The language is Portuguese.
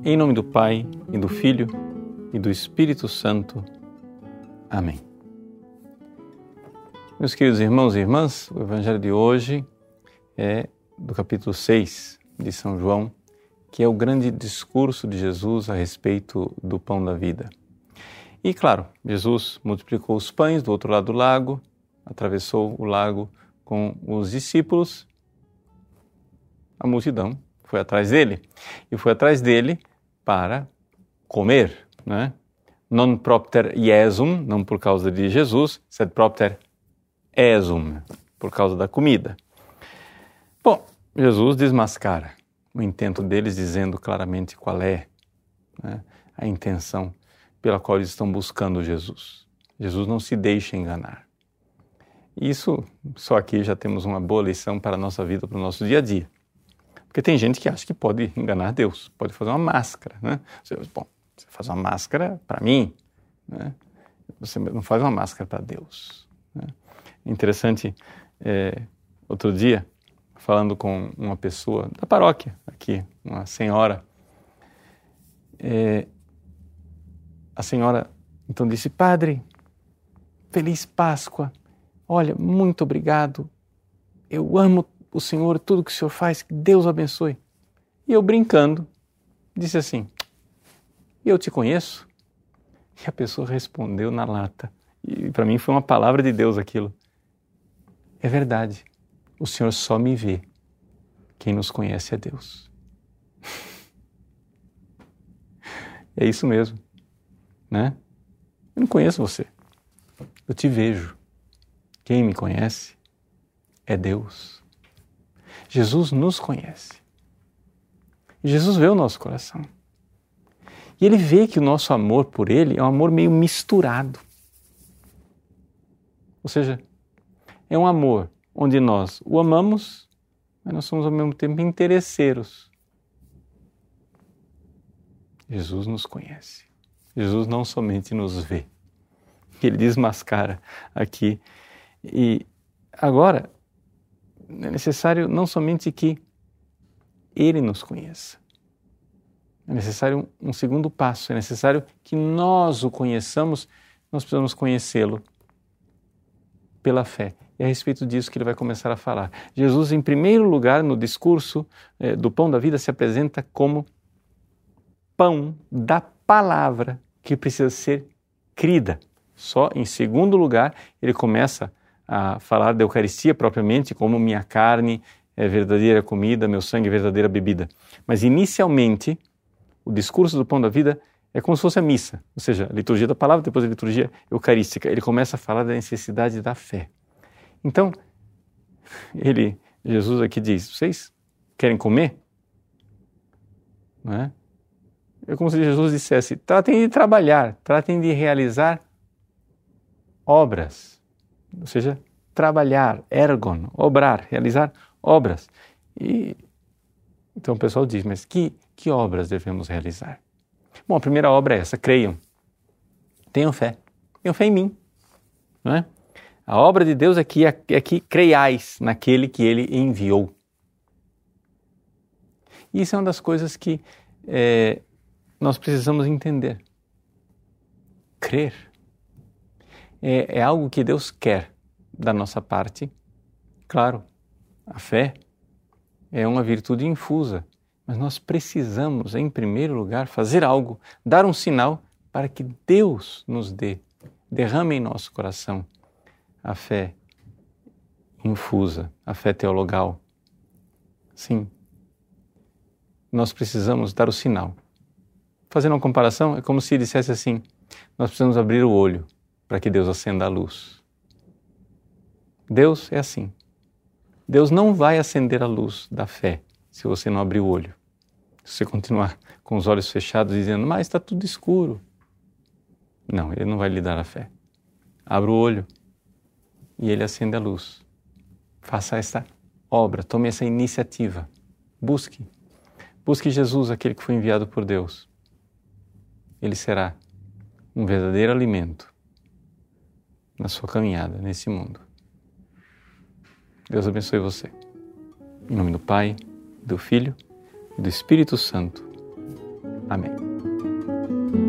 Em nome do Pai, e do Filho, e do Espírito Santo. Amém. Meus queridos irmãos e irmãs, o Evangelho de hoje é do capítulo 6 de São João, que é o grande discurso de Jesus a respeito do pão da vida. E claro, Jesus multiplicou os pães do outro lado do lago, atravessou o lago com os discípulos, a multidão foi atrás dele. E foi atrás dele para comer, né? Non propter Iesum, não por causa de Jesus, sed propter Esum, por causa da comida. Bom, Jesus desmascara o intento deles, dizendo claramente qual é, né, a intenção pela qual eles estão buscando Jesus. Jesus não se deixa enganar. Isso, só aqui já temos uma boa lição para a nossa vida, para o nosso dia a dia. Porque tem gente que acha que pode enganar Deus, pode fazer uma máscara, né? Você faz uma máscara para mim, né? Você não faz uma máscara para Deus, né? Interessante, outro dia, falando com uma pessoa da paróquia aqui, uma senhora, a senhora então disse: Padre, Feliz Páscoa, olha, muito obrigado, eu amo o Senhor, tudo que o Senhor faz, que Deus o abençoe. E eu, brincando, disse assim: eu te conheço? E a pessoa respondeu na lata, e para mim foi uma palavra de Deus aquilo: é verdade, o Senhor só me vê, quem nos conhece é Deus. É isso mesmo, né? Eu não conheço você, eu te vejo. Quem me conhece é Deus. Jesus nos conhece. Jesus vê o nosso coração. E Ele vê que o nosso amor por Ele é um amor meio misturado. Ou seja, é um amor onde nós o amamos, mas nós somos ao mesmo tempo interesseiros. Jesus nos conhece. Jesus não somente nos vê. Ele desmascara aqui. E agora, é necessário não somente que Ele nos conheça. É necessário um segundo passo. É necessário que nós o conheçamos. Nós precisamos conhecê-lo pela fé. E é a respeito disso que ele vai começar a falar. Jesus, em primeiro lugar, no discurso do pão da vida, se apresenta como pão da palavra que precisa ser crida. Só em segundo lugar, ele começa a falar da Eucaristia propriamente, como minha carne é verdadeira comida, meu sangue é verdadeira bebida. Mas inicialmente, o discurso do pão da vida é como se fosse a missa, ou seja, a liturgia da palavra, depois a liturgia eucarística. Ele começa a falar da necessidade da fé. Então, Jesus aqui diz: vocês querem comer? Não é? É como se Jesus dissesse: tratem de trabalhar, tratem de realizar obras. Ou seja, trabalhar, ergon, obrar, realizar obras. E então o pessoal diz: mas que obras devemos realizar? Bom, a primeira obra é essa: creiam. Tenham fé em mim, não é? A obra de Deus é que creiais naquele que Ele enviou. E isso é uma das coisas que nós precisamos entender. Crer é algo que Deus quer da nossa parte. Claro, a fé é uma virtude infusa, mas nós precisamos, em primeiro lugar, fazer algo, dar um sinal para que Deus nos derrame em nosso coração a fé infusa, a fé teologal. Sim, nós precisamos dar o sinal. Fazendo uma comparação, é como se dissesse assim: nós precisamos abrir o olho para que Deus acenda a luz. Deus é assim. Deus não vai acender a luz da fé se você não abrir o olho. Se você continuar com os olhos fechados dizendo: mas está tudo escuro. Não, Ele não vai lhe dar a fé. Abra o olho e Ele acende a luz. Faça esta obra, tome essa iniciativa. Busque Jesus, aquele que foi enviado por Deus. Ele será um verdadeiro alimento na sua caminhada nesse mundo. Deus abençoe você. Em nome do Pai, do Filho e do Espírito Santo. Amém.